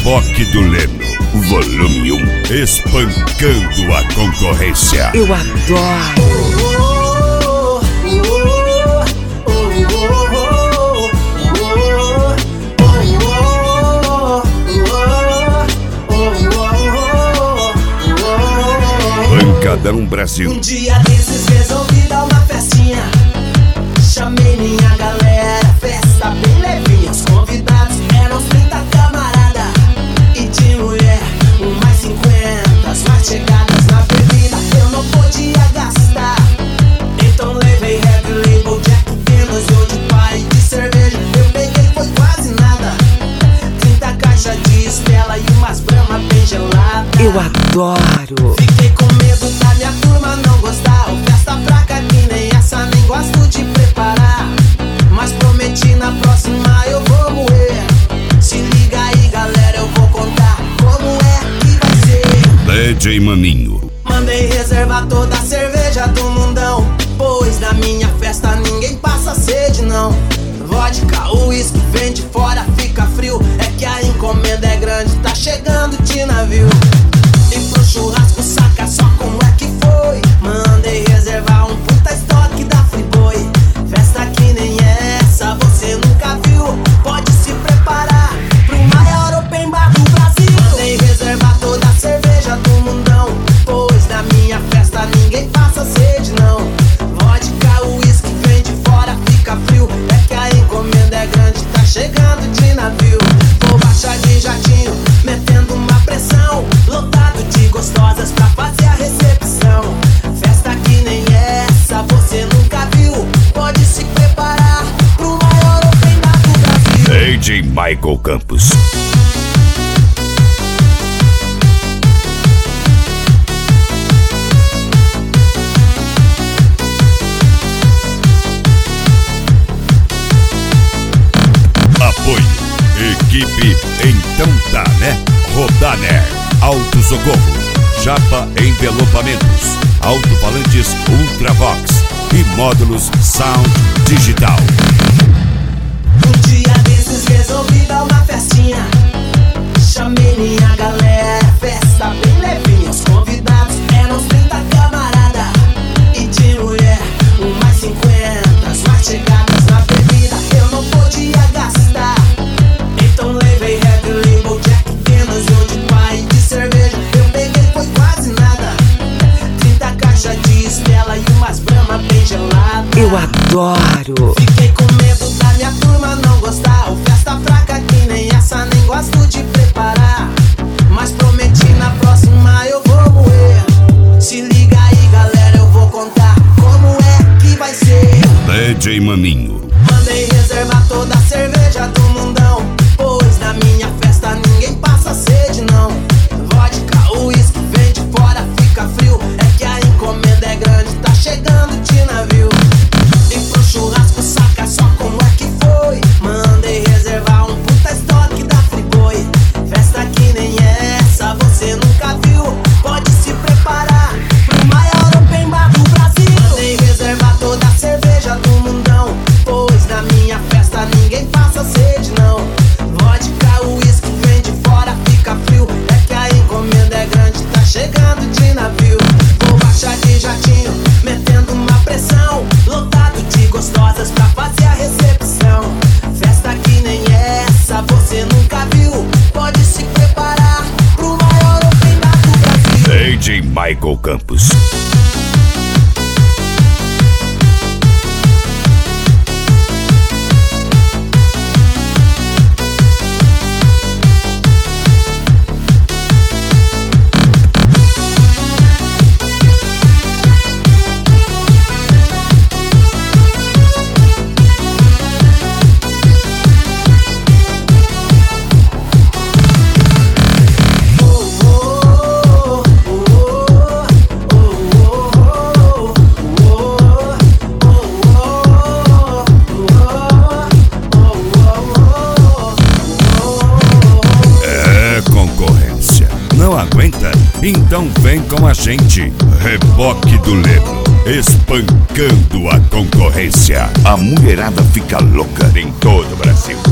Reboque do Leno, volume 1, espancando a concorrência. Eu adoro. Pancadão Brasil. Um dia desses resolvi dar uma festinha. Chamei minha galera, festa bem levinha. Os convidados eram 30 camarada. E de mulher, mais 50. As mais chegadas na bebida eu não podia gastar. Então levei Heavy Label, Jack Daniels e Old Party de cerveja. Eu peguei, foi quase nada. 30 caixas de Stella e umas Brahma bem geladas. Eu adoro. Fiquei com medo da minha turma não gostar. Festa fraca que nem essa, nem gosto de preparar. Mas prometi na próxima eu vou moer. Se liga aí galera, eu vou contar como é que vai ser. DJ Maninho. Mandei reservar toda a cerveja do mundão, pois na minha festa ninguém passa sede não. Vodka, uísque, vem de fora, fica frio. É que a encomenda é grande, tá chegando de navio. E pro churrasco saca só como é que foi. Mandei reservar um puta estoque da Friboi. Festa que nem essa você nunca viu. Pode se preparar pro maior open bar do Brasil. Mandei reservar toda a cerveja do mundão, pois na minha festa ninguém passa sede não. Vodka, uísque, vem de fora, fica frio. É que a encomenda é grande, tá chegando de navio. Vou baixar de jatinho, metendo uma pressão. Lotado de gostosas pra fazer a recepção. Festa que nem essa você nunca viu. Pode se preparar pro maior open bar do Brasil. DJ Michael Campos. Apoio. Equipe Então Tá, né? Rodaner, Auto Socorro, Chapa Envelopamentos, Alto-falantes Ultravox e módulos Sound Digital. Um dia desses resolvi dar uma festinha. Chamei minha galera, festa bem levinha. Os convidados eram 30 camarada. E de mulher, mais 50. As mais chegadas na bebida eu não podia gastar. Então levei Heavy Label, Jack Daniels e Old Party de cerveja. Eu peguei, foi quase nada. 30 caixas de Stella e umas Brahma bem geladas. Eu adoro. Fiquei com medo da minha turma não gostar. Festa fraca que nem essa, nem gosto de preparar. Mas prometi na próxima eu vou moer. Se liga aí galera, eu vou contar como é que vai ser. DJ Maninho. Mandei reservar toda a cerveja do mundão, pois na minha festa ninguém passa sede não. Vodka, uísque, vem de fora, fica frio. É que a encomenda é grande, tá chegando de navio. E pro churrasco saca só como é que foi. Mandei reservar um puta estoque da Friboi. Festa que nem essa você nunca viu. Pode se preparar pro maior open bar do Brasil. Mandei reservar toda a cerveja do mundão, pois na minha festa ninguém passa sede não. Vodka, uísque, vem de fora, fica frio. É que a encomenda é grande, tá chegando de navio. Vou baixar de jatinho, metendo uma pressão. Lotado de gostosas pra fazer a recepção. Festa que nem essa você nunca viu. Pode se preparar pro maior open bar do Brasil. DJ Michael Campos. Então vem com a gente. Reboque do Leno, espancando a concorrência. A mulherada fica louca em todo o Brasil.